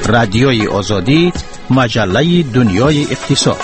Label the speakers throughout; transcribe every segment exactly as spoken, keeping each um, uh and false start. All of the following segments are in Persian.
Speaker 1: رادیوی آزادی، مجله دنیای اقتصاد.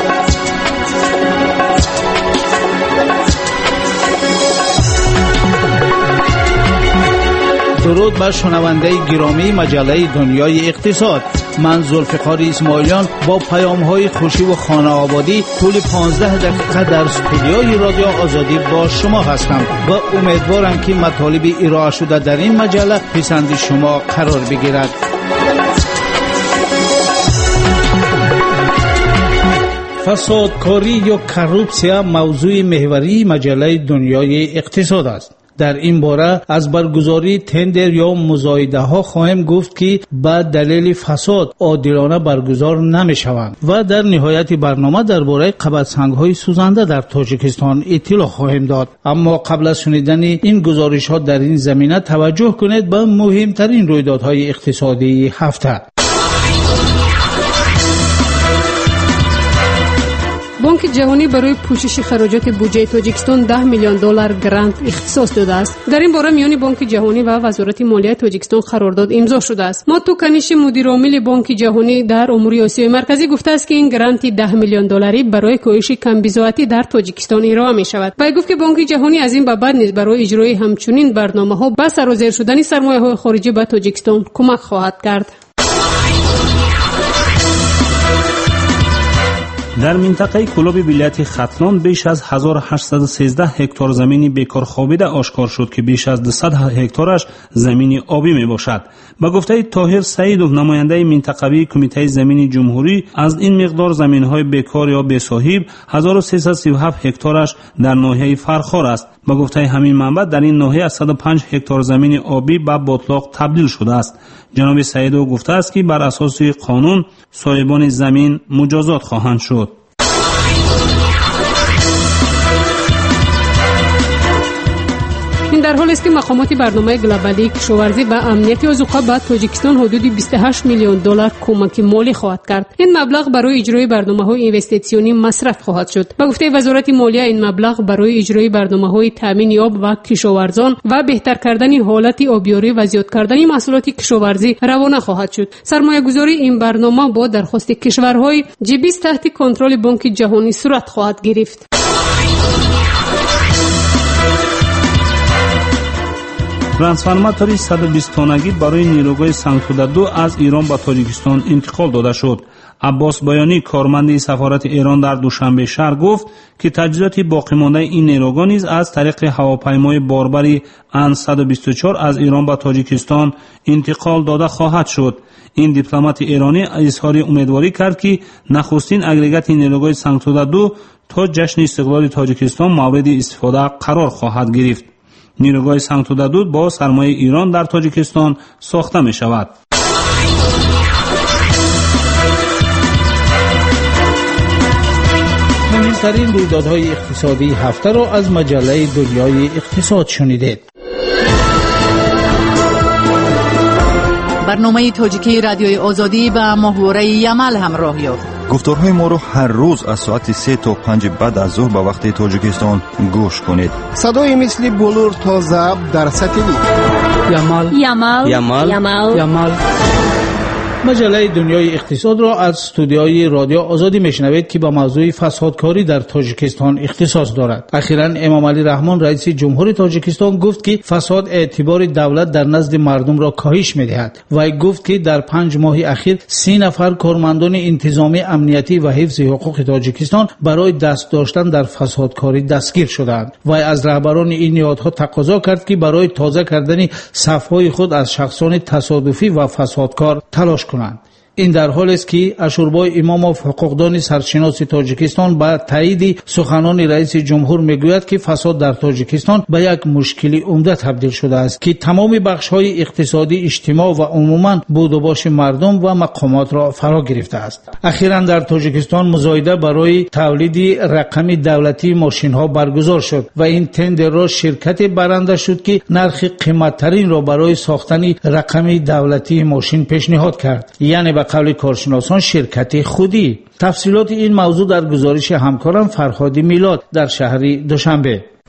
Speaker 1: درود بر شنونده گرامی مجله دنیای اقتصاد. من ذوالفقار اسماعیلیان با پیام‌های خوشی و خانه آبادی طول پانزده دقیقه در استودیوی رادیو آزادی با شما هستم و امیدوارم که مطالب ارائه شده در این مجله پسند شما قرار بگیرد. فسادکاری یا کورپسیا موضوع محوری مجله دنیای اقتصاد است. در این باره از برگزاری تندر یا مزایده ها خواهیم گفت که به دلیل فساد عادلانه برگزار نمی شوند و در نهایت برنامه درباره قبض‌سنگ های سوزنده در تاجیکستان اطلاع خواهیم داد. اما قبل از شنیدن این گزارش ها در این زمینه توجه کنید به مهمترین رویدادهای اقتصادی هفته.
Speaker 2: بانک جهانی برای پوشش خراجات بودجه تاجیکستان ده میلیون دلار گرانت اختصاص داده است. در این باره میان بانک جهانی و وزارت مالیه تاجیکستان قرارداد امضا شده است. ماتو کنیش مدیر عامل بانک جهانی در امور آسیای مرکزی گفته است که این گرانت ده میلیون دلاری برای کاهش کمبزاعتی در تاجیکستان ارائه می شود. و گفت که بانک جهانی از این به بعد نیز برای اجرای همچنین برنامه‌ها به سرازیر شدن سرمایه‌های خارجی به تاجیکستان کمک خواهد کرد.
Speaker 3: در منطقه کلوب ولایت ختلان بیش از هزار و هشتصد و سیزده هکتار زمین بیکار خوابیده آشکار شد که بیش از دویست هکتارش زمین آبی می باشد. با گفته طاهر سعیدوف نماینده منطقوی کمیته زمین جمهوری، از این مقدار زمین‌های بیکار یا بی‌صاحب هزار و سیصد و سی و هفت هکتارش در ناحیه فرخار است. با گفته همین منبع در این ناحیه از صد و پنج هکتار زمین آبی به باتلاق تبدیل شده است. جناب سعیدوف گفته است که بر اساس قانون صاحبان زمین مجازات خواهند شد.
Speaker 2: این در حالی است که مقامات برنامه گلوبالی کشاورزی و امنیت آذوقه به تاجیکستان حدود بیست و هشت میلیون دلار کمک مالی خواهد کرد. این مبلغ برای اجرای برنامه‌های اینوستیسیونی مصرف خواهد شد. به گفته وزارت مالیه این مبلغ برای اجرای برنامه‌های تامین آب و کشاورزان و بهتر کردن حالت آبیاری و زیاد کردن محصولات کشاورزی روانه خواهد شد. سرمایه‌گذاری این برنامه با درخواست کشورهای جی بیست تحت کنترل بانک جهانی صورت خواهد گرفت.
Speaker 3: ترانسفورماتوری صد و بیست تانگی برای نیروگاه سنگتوده دو از ایران به تاجیکستان انتقال داده شد. عباس بیانی کارمند سفارت ایران در دوشنبه شهر گفت که تجهیزات باقی مانده این نیروگاه نیز از طریق هواپیمای باربری ان صد و بیست و چهار از ایران به تاجیکستان انتقال داده خواهد شد. این دیپلمات ایرانی اظهار امیدواری کرد که نخستین اگریگات نیروگاه سنگتوده دو تا جشن استقلال تاجیکستان مورد استفاده قرار خواهد گرفت. نیروگاه سنگتوده دو با سرمایه ایران در تاجیکستان ساخته می شود.
Speaker 1: مهمترین رویدادهای اقتصادی هفته را از مجله دنیای اقتصاد شنیدید.
Speaker 4: برنامه تاجیکی رادیوی آزادی با محوره یمل همراه یافت.
Speaker 5: گفتارهای ما رو هر روز از ساعت سه تا پنج بعد از ظهر به وقت تاجیکستان گوش کنید.
Speaker 6: صدای مثل بلور تا ضبط در سطحی
Speaker 2: یمل یمل
Speaker 4: یمل
Speaker 2: یمل
Speaker 4: یمل.
Speaker 1: مجله دنیای اقتصاد را از استودیوی رادیو آزادی میشنوید که با موضوع فسادکاری در تاجیکستان اختصاص دارد. اخیراً امام علی رحمان رئیس جمهوری تاجیکستان گفت که فساد اعتبار دولت در نزد مردم را کاهش می‌دهد. وی گفت که در پنج ماه اخیر سی نفر کارمندان انتظامی امنیتی و حفظ حقوق تاجیکستان برای دست داشتن در فسادکاری دستگیر شدند. وی از رهبران این نهادها تقاضا کرد که برای تازه کردن صف‌های خود از شخصان تصادفی و فسادکار تلاش کنند. این در حالی است که اشوربای اماموف حقوقدان سرشناس تاجیکستان با تایید سخنان رئیس جمهور میگوید که فساد در تاجیکستان به یک مشکل عمده تبدیل شده است که تمام بخش‌های اقتصادی، اجتماع و عموماً بود و باش مردم و مقامات را فرا گرفته است. اخیراً در تاجیکستان مزایده برای تولید رقم دولتی ماشین‌ها برگزار شد و این تندر را شرکت برنده شد که نرخ قیمت‌ترین را برای ساختن رقم دولتی ماشین پیشنهاد کرد، یعنی به قول کارشناسان شرکت خودی. تفصیلات این موضوع در گزارش همکارم فرهاد میلاد در شهر دوشنبه.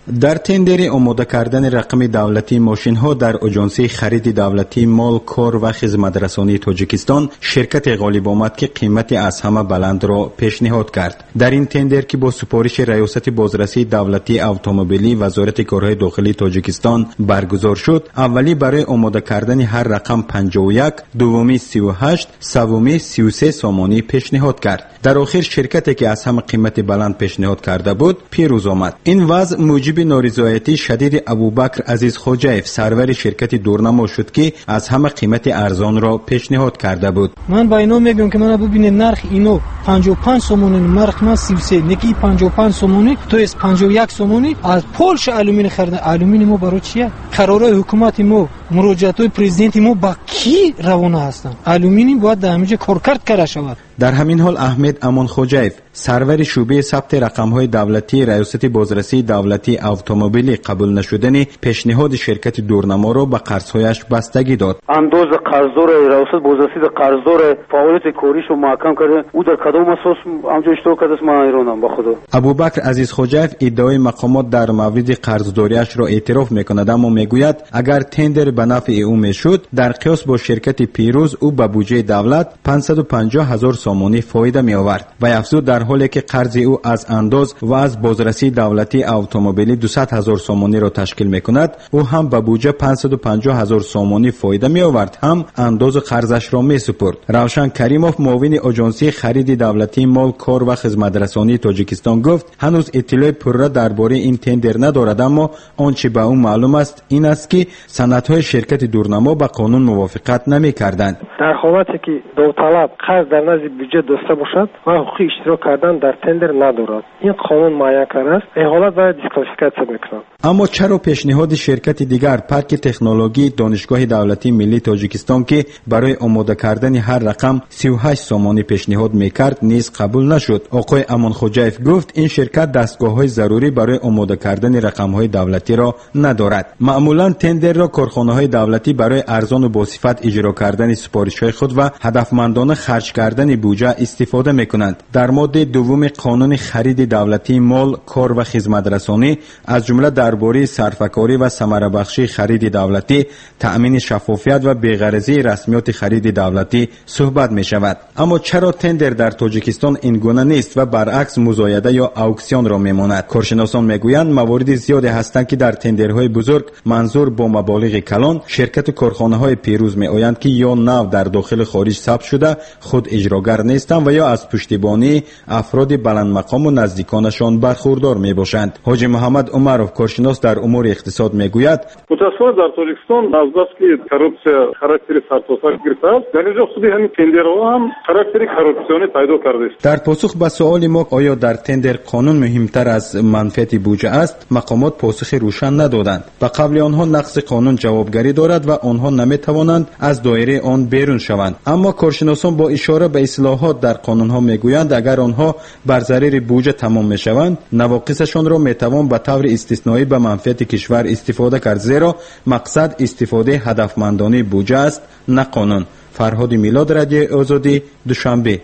Speaker 7: در تندر آماده کردن رقم دولتی ماشین ها در اجانسی خرید دولتی مال کار و خدمترسانی تاجیکستان شرکت غالب آمد که قیمت از همه بلند را پیشنهاد کرد. در این تندر که با سپارش ریاست بازرسی دولتی اتومبیلی وزارت کارهای داخلی تاجیکستان برگزار شد، اولی برای آماده کردن هر رقم پنجاه و یک، دومی سی و هشت، سومی سی و سه سامانی پیشنهاد کرد. در آخر شرکتی که از همه قیمت بلند پیشنهاد کرده بود پیروز آمد. این وضع موجب نارضایتی شدید ابوبکر عزیز خوجایف سرور شرکت دورنما شد که از همه قیمت ارزان را پیشنهاد کرده بود.
Speaker 8: من با اینا میگم که من ببینید نرخ اینو پنجاه و پنج سومونی، نرخ من سی و سه، نکی پنجاه و پنج سومونی، تو از پنجاه و یک سومونی از پولش آلومینی خریدن. آلومینی ما برای چیه؟ قرارهای حکومت ما، مراجعات پرزیدنت ما با کی روانه هستند؟ آلومینی باید در همینجا کارکرد کرده شود.
Speaker 7: در همین حال احمد امان خوجایف سرور شعبه ثبت رقم‌های دولتی ریاست بازرسی دولتی اتومبیلی قبول نشدن پیشنهاد شرکت دورنما را به قرض‌هایش بستگی داد.
Speaker 9: انداز قرضدار ریاست بازرسی در قرضدار فعالیت کاریش رو محکم کرده. او در کدام اساس همونجا اشتباه کرده است؟ من ایرانم به خدا.
Speaker 7: ابوبکر عزیز خوجایف ادعای مقامات در مورد قرضداریش را اعتراف می‌کند، اما میگوید اگر تندر به نفع او میشد در قیاس با شرکت پیروز او به بودجه دولت پانصد و پنجاه هزار سامانی فایده می آورد و افزود در حالی که قرض او از انداز و از بازرسی دولتی اتومبیلی دویست هزار سامانی را تشکیل می کند، او هم به بودجه پانصد و پنجاه هزار سامانی فایده می آورد، هم انداز قرضش را می سپرد. روشن کریموف معاون اجانسی خرید دولتی مال کار و خدمترسانی تاجیکستان گفت هنوز اطلاع پررو درباره این تندر ندارد، اما آنچه به او معلوم است این است که سندهای شرکت دورنما با قانون موافقت نمی کردند.
Speaker 10: در حالتی که داوطلب قرض در نزد بودجه داشته باشد و حقوق اشتراک کردن در تندر ندارد، این قانون معین کرده است، این حالت باید دیسکوالفیکاسیون میکنند.
Speaker 7: اما چرا پیشنهاد شرکت دیگر پارک تکنولوژی دانشگاه دولتی ملی تاجیکستان که برای آماده کردن هر رقم سی و هشت سامانی پیشنهاد میکرد نیز قبول نشد؟ آقای امان خوجایف گفت این شرکت دستگاه‌های ضروری برای آماده کردن رقم‌های دولتی را ندارد. معمولا تندر را کارخانه‌های دولتی برای ارزان و با صفت اجرا کردن سفارش‌های خود و هدفمندانه خرج کردن بودجه استفاده می‌کنند. در ماده دوم قانون خرید دولتی مال کار و خدمترسانی از جمله درباره صرفه‌کاری و ثمره بخشی خرید دولتی، تأمین شفافیت و بی‌غرضی رسمیات خرید دولتی صحبت می‌شود. اما چرا تندر در تاجیکستان این گونه نیست و برعکس مزایده یا اکسیون را می‌ماند؟ کارشناسان می‌گویند موارد زیادی هستند که در تندرهای بزرگ منظور با مبالغ کلان شرکت و کارخانه‌های پیروز می‌آیند که یا نو در داخل خارج ثبت شده خود اجراگر نیستند و یا از پشتیبانی افراد بلند مقام و نزدیکانشان برخوردار میباشند. حاجی محمد عمرов کارشناس در امور اقتصاد میگوید
Speaker 11: متأسفانه در تاجیکستان از بس که کارپسیا خاراکتر سرتاسر گرفته است، در اینجا خود همین تندرها هم خاراکتر کارپسیونی پیدا کرده است.
Speaker 7: در پاسخ به سوال ما آیا در تندر قانون مهمتر از منفعت بودجه است، مقامات پاسخ روشن ندادند. به قبل آنها نقض قانون جوابگری دارد و آنها نمیتوانند از دایره آن بیرون شوند. اما کارشناسان با اشاره به اصلاحات در قانونها میگویند اگر آنها بر ضرر بودجه تمام میشوند نواقصشان را میتوان به طور استثنایی به منفعت کشور استفاده کرد، زیرا مقصد استفاده هدفمندانه بودجه است نه قانون. فرهاد میلاد، رادیو آزادی، دوشنبه.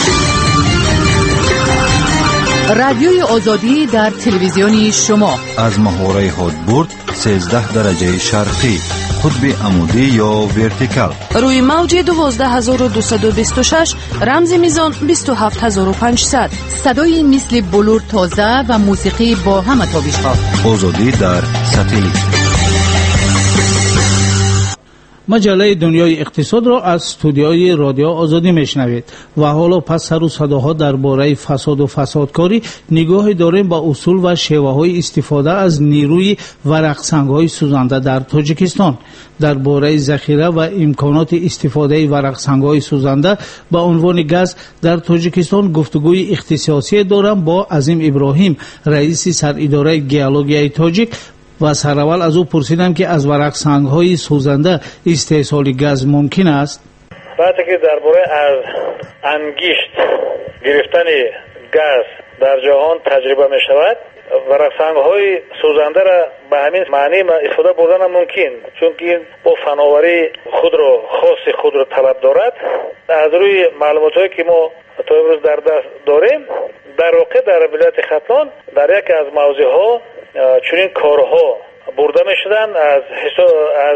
Speaker 4: رادیوی آزادی در تلویزیون شما
Speaker 5: از محوره هادبورد سیزده درجه شرقی، قطب عمودی یا ورتیکال،
Speaker 12: روی موج دوازده هزار و دویست و بیست و شش، رمز میزان بیست و هفت هزار و پانصد.
Speaker 4: صدای مثل بلور تازه و موسیقی با همه تابش‌ها.
Speaker 5: آزادی در ساتلیت.
Speaker 1: مجله دنیای اقتصاد را از استودیوی رادیو آزادی میشنوید و حالا پس سر و صداها درباره فساد و فسادکاری نگاهی داریم با اصول و شیوه‌های استفاده از نیروی ورقسنگ‌های سوزنده در تاجیکستان. درباره ذخیره و امکانات استفاده ورقسنگ‌های سوزنده به عنوان گاز در تاجیکستان گفتگوی اختصاصی دارم با عظیم ابراهیم، رئیس سراداره گئولوژی تاجیک، و سراول از او پرسیدم که از ورق سنگ‌های سوزنده استحصال گاز ممکن است.
Speaker 13: وقتی که درباره از انگشت گرفتن گاز در جهان تجربه می شود، ورق سنگ‌های سوزنده را به همین معنی استفاده بردن ممکن، چون که با فناوری خود رو خاص خود رو طلب دارد. از روی معلوماتی که ما تا امروز در دست داریم، در واقع در ولایت ختلان در یک از موضع‌ها چنین کارها برده میشدن از از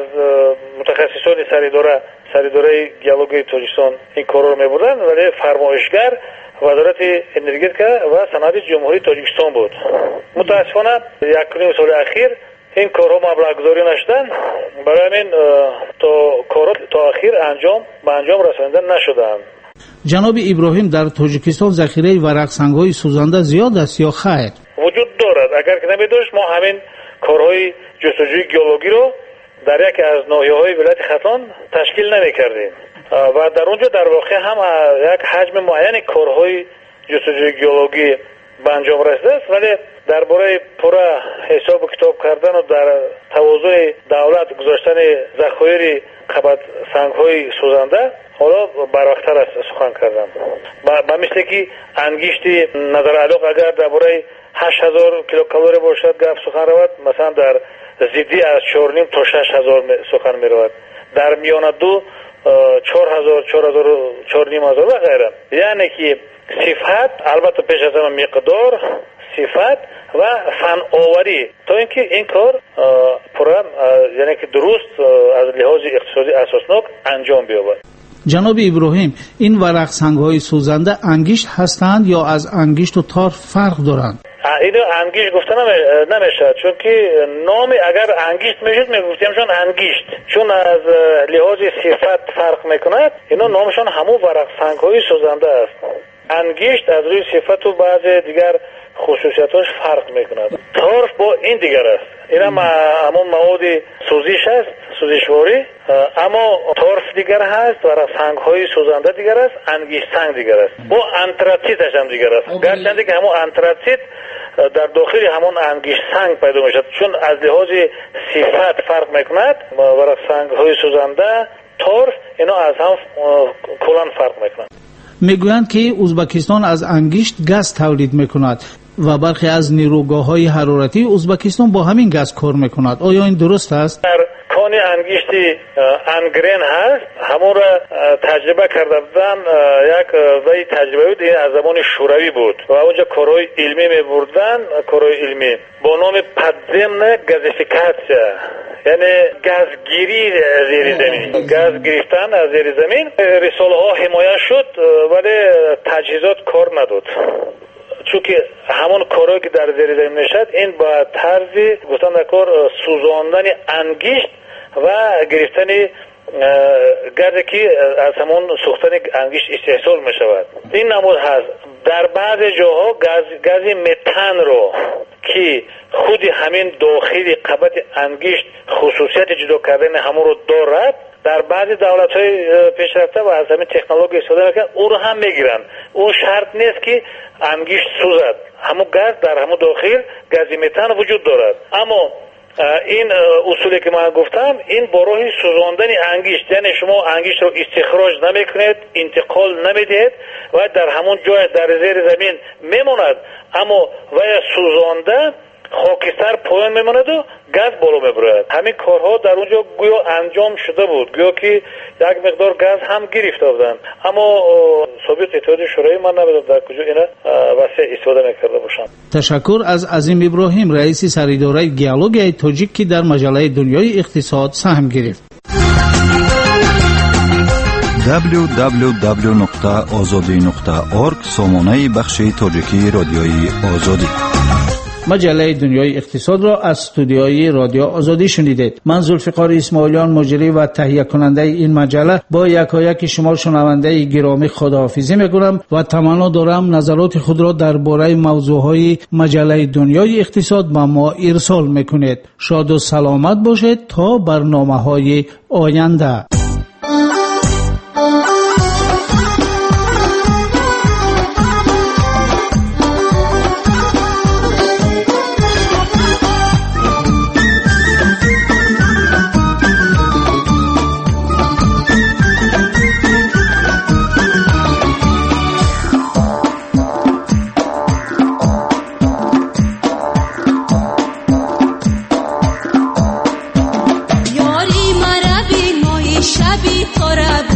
Speaker 13: متخصصان سریداره سریداره گیولوژی تاجیکستان این کارا رو میبردن، ولی فرمایشگر وزارت انرژتیک و صنعت جمهوری تاجیکستان بود. متاسفانه یک نیم سال اخیر این کارها مبلغ گذاری نشدن، برای همین تا کارها تا اخیر انجام به انجام رسانیده نشدند.
Speaker 1: جناب ابراهیم، در تاجیکستان ذخیره ورق سنگ‌های سوزنده زیاد است یا خیر؟
Speaker 13: وجود دارد. اگر که نمی‌داشت ما همین کارهای جستجوی گیولوژی رو در یکی از ناحیه‌های ولایت ختلان تشکیل نمی‌کردیم و در اونجا در واقع هم یک حجم معینی کارهای جستجوی گیولوژی به انجام رسیده است، ولی درباره پورا حساب و کتاب کردن و در تواضع دولت گذاشتن ذخایر قبض سنگ‌های سوزنده حالا برآورده است سخن کردم. با مثل که انگشتی نظر علاق اگر درباره هشت هزار کیلوکالری باشد گپ سخن رود، مثلا در زیدی از چهار و نیم تا شش هزار سخن می رود، در میان دو چهار هزار چهار هزار چهار و نیم هزار و غیره. یعنی که صفت البته پیش از همه مقدار، صفت و فن آوری تا اینکه این کار پورا یعنی که درست از لحاظ اقتصادی اساسناک انجام بیابد.
Speaker 1: جناب ابراهیم، این ورق سنگ‌های سوزنده انگشت هستند یا از انگشت و تار فرق دارند؟
Speaker 13: اینو انگشت گفته نمیشه، چون که نام اگر انگشت میشد میگفتیمشون انگشت، چون از لحاظ صفت فرق میکند. اینا نامشون همون ورق سنگ‌های سوزنده است. انگشت از روی صفت و بعض دیگر خصوصیتاش فرق میکند. طرف با این دیگر است، این هم همون مواد سوزش است، سوزشواری، اما طرف دیگر هست، ورق سنگ های سوزنده دیگر است، انگشت سنگ دیگر است. با انتراتیتش هم دیگر است، گرچند که همون انتراتیت در داخل همون انگشت سنگ پیدا میشد، چون از لحاظ صفت فرق میکند. ورق سنگ های سوزنده، طرف، اینا از هم کلان فرق میکنند.
Speaker 1: میگویند که ازبکستان از انگشت گاز تولید میکند و برخی از نیروگاه‌های حرارتی ازبکستان با همین گاز کار میکند. آیا این درست است؟
Speaker 13: در کان انگشتی انگرین هست، همون را تجربه کرده بودن. یک وی تجربه بود از زمان شوروی بود و اونجا کارهای علمی میبردن، کارهای علمی با نام پدزمن گازیفیکاسیا، یعنی گازگیری زیر زمین، گاز گرفتن از زیر زمین. رساله ها حمایت شد ولی تجهیزات کار نداد، چون که همون کارهایی که در زیر زمین نشد این با طرزی گفتن در کار سوزاندن انگشت و گرفتن گازی که از همون سوختن انگشت استحصال می شود. این نمود هست. در بعض جاها گاز گازی متان رو که خود همین داخل قبض انگشت خصوصیت جدا کردن همون رو دارد، در بعضی دولت‌های پیشرفته و از همین تکنولوژی استفاده میکنن، او رو هم میگیرن. اون شرط نیست که انگشت سوزد، همون گاز در همون داخل گازی متان وجود دارد. اما این اصولی که من گفتم این با راه سوزاندن انگشت، یعنی شما انگشت رو استخراج نمیکنید، انتقال نمیدید و در همون جای در زیر زمین میماند، اما و سوزانده خاکستر پایین میماند و گاز بالا میبرد. همین کارها در اونجا گویا انجام شده بود، گویا که یک مقدار گاز هم گرفته بودن، اما سابق اتحادیه شوروی من نمیدونم در کجا اینا وسیع استفاده میکرده باشن.
Speaker 1: تشکر از عظیم ابراهیم، رئیس سریداره گیولوژی تاجیک که در مجله دنیای اقتصاد سهم گرفت.
Speaker 5: دبلیو دبلیو دبلیو نقطه آزادی نقطه اورگ سامانه بخش تاجیکی رادیوی آزادی.
Speaker 1: مجله دنیای اقتصاد را از استودیوی رادیو آزادی شنیدید. من ذوالفقار اسماعیلیان مجری و تهیه کننده این مجله با یکایک شما شنونده گرامی خداحافظی میکنم و تمنا دارم نظرات خود را درباره موضوعهای مجله دنیای اقتصاد به ما ارسال میکنید. شاد و سلامت باشید تا برنامه‌های آینده.
Speaker 14: شبی تو را